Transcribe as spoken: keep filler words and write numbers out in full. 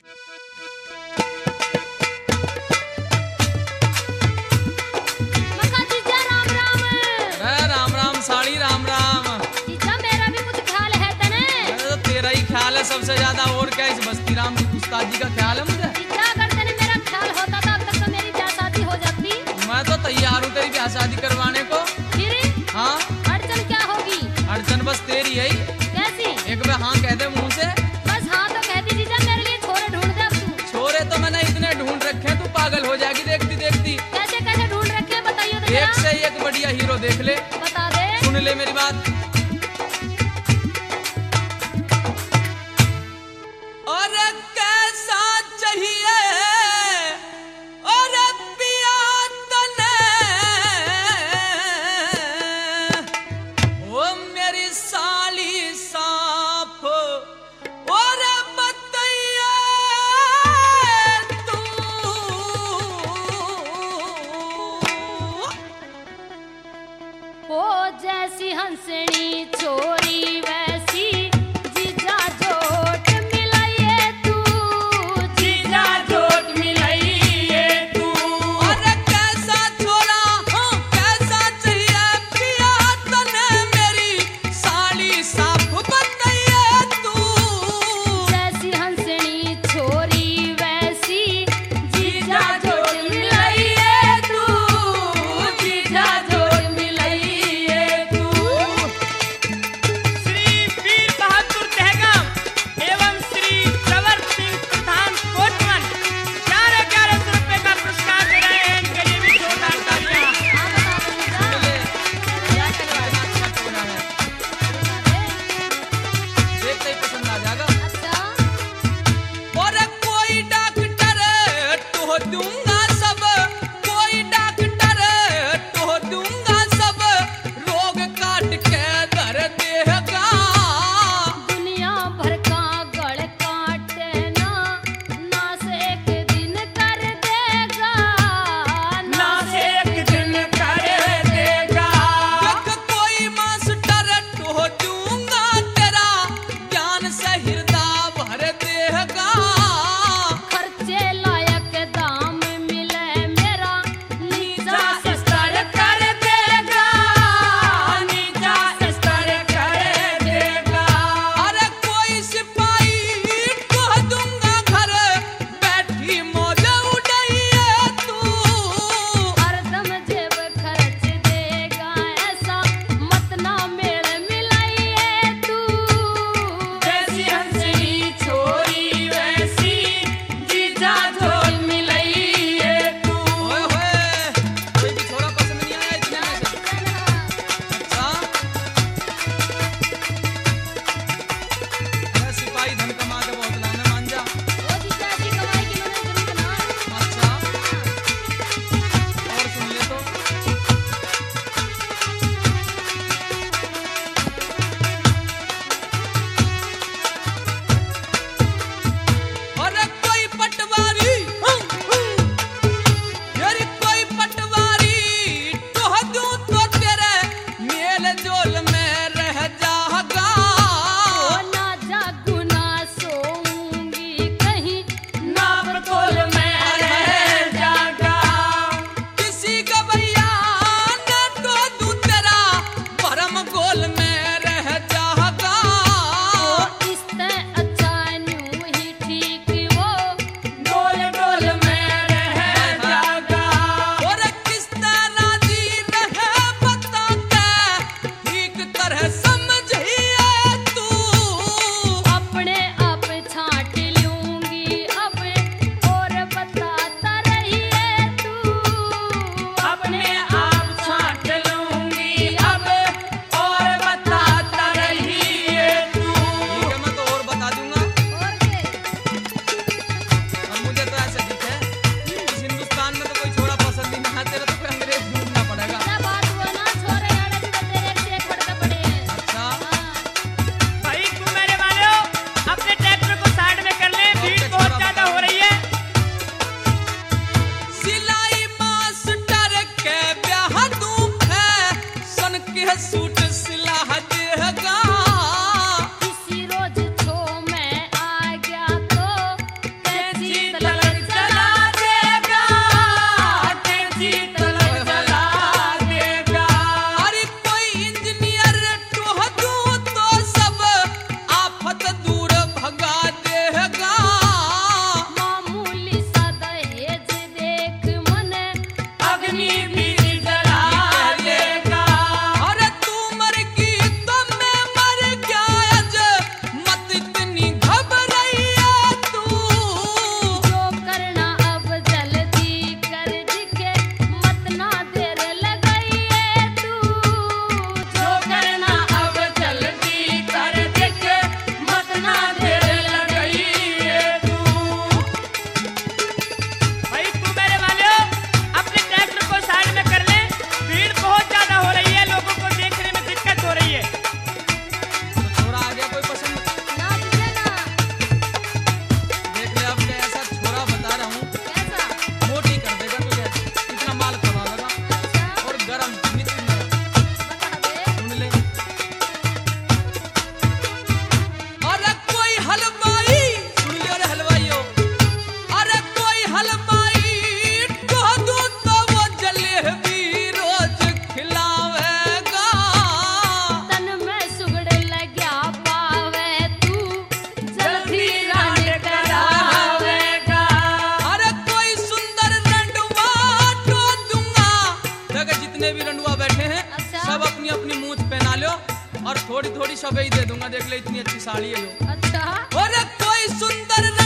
मका जीजा राम राम। अरे राम राम साड़ी राम राम। जीजा मेरा भी कुछ ख्याल है तने। अरे तो तेरा ही ख्याल है सबसे ज्यादा, और क्या इस बस्ती राम की उस्ताद जी का ख्याल है मुझे। जीजा अगर तने मेरा ख्याल होता तो अब तक तो मेरी ब्याह शादी हो जाती। मैं तो तैयार हूँ तेरी ब्याह शादी करवाने को। फिर हाँ अड़चन क्या होगी? अड़चन बस तेरी है ही। कैसी? एक बार हाँ कह दे मुंह से। बस हाँ तो कहती जीजा मेरे लिए छोरे ढूंढ दे अब तू। छोरे तो मैंने इतने ढूंढ रखे हैं, तू पागल हो जाएगी देखती देखती। कैसे कैसे ढूंढ रखे हैं बताइए तो एक जरा। से एक बढ़िया हीरो देख ले। बता दे। सुन ले मेरी बात। और कैसा चाहिए और पिया तने, ओ मेरी साली साफ और बताइए तू। ओ जैसी हंसनी और थोड़ी थोड़ी सबई दे दूंगा, देख ले इतनी अच्छी साड़ी है जो। अच्छा और कोई सुंदर